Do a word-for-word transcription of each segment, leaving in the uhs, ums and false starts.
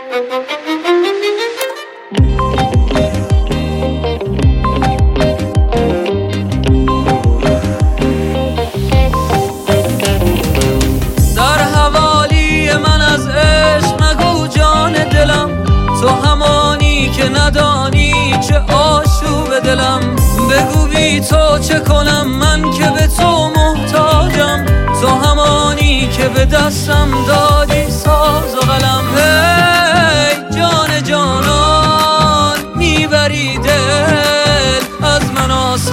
در حوالی من از عشق نگو جان دلم، تو همانی که ندانی چه آشوب دلم. بگو بی تو چه کنم من که به تو محتاجم، تو همانی که به دستم دادی ساز و قلم. هی جان جانان میبری دل از من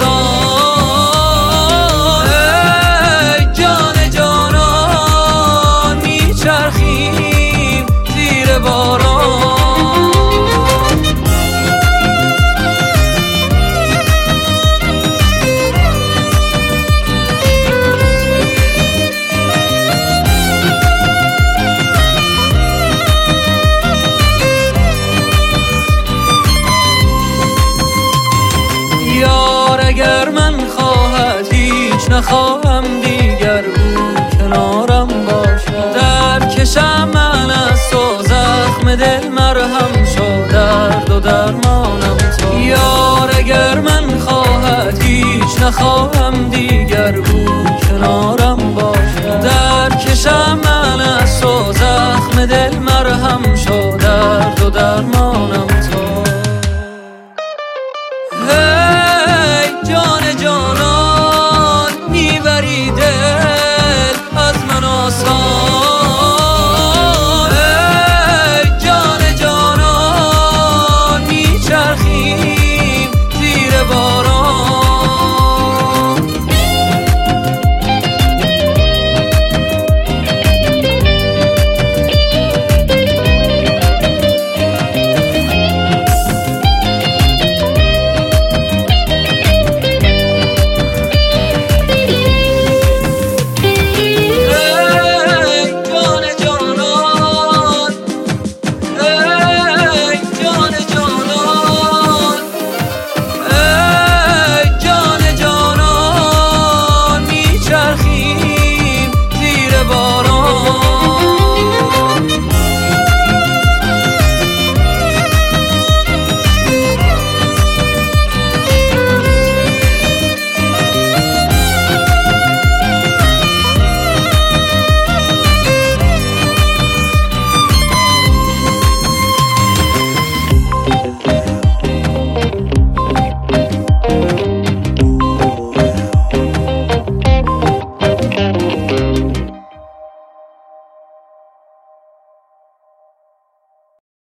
آسان، هی جان جانان میچرخیم زیر باران. اگر من خواهد هیچ نخواهم دیگر او کنارم باشد. در کشم من از تو زخم دل مرهم شد، درد و درمانم تو. یار اگر من خواهد هیچ نخواهم دیگر او کنارم باشد. در کشم من از تو زخم دل مرهم شد، درد و درمانم